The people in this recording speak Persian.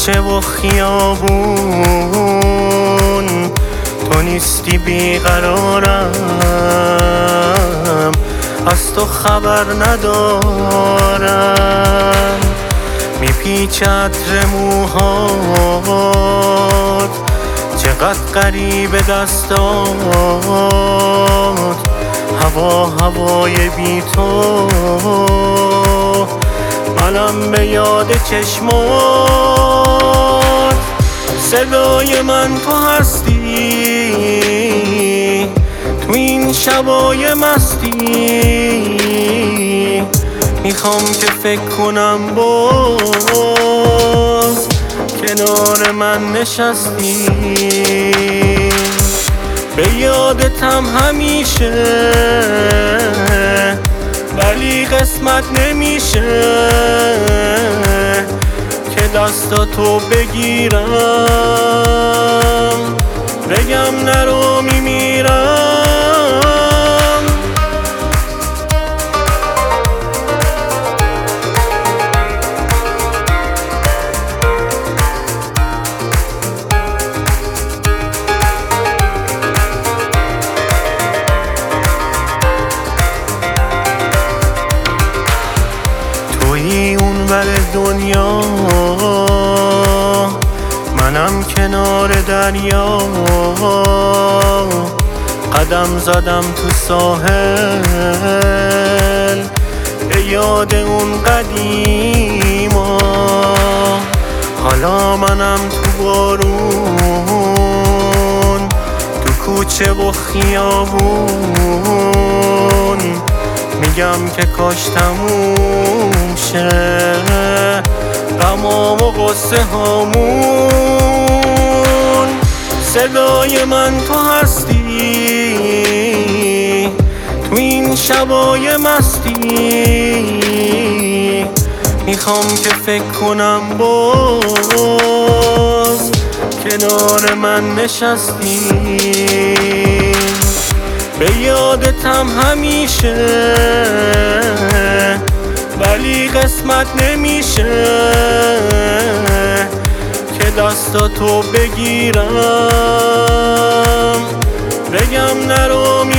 کوچه و خیابون تو نیستی بیقرارم، از تو خبر ندارم. میپیچه عطر موهات، چقدر غریبه دستات، هوای بی تو، منم به یاد چشمات. صدای من تو هستی تو این شبای مستی، میخوام که فکر کنم باز کنار من نشستی. به یادتم همیشه ولی قسمت نمیشه که دستاتو بگیرم، بگم نرو میمیرم. تویی اونور دنیا، منم کنار دریا. قدم زدم تو ساحل به یاد اون قدیما. حالا منم تو بارون، تو کوچه و خیابون، میگم که کاش تموم شه غمام و غصه هامون. صدای من تو هستی تو این شبای مستی، میخوام که فکر کنم باز کنار من نشستی. به یادتم همیشه ولی قسمت نمیشه که دستاتو بگیرم، بگم نرو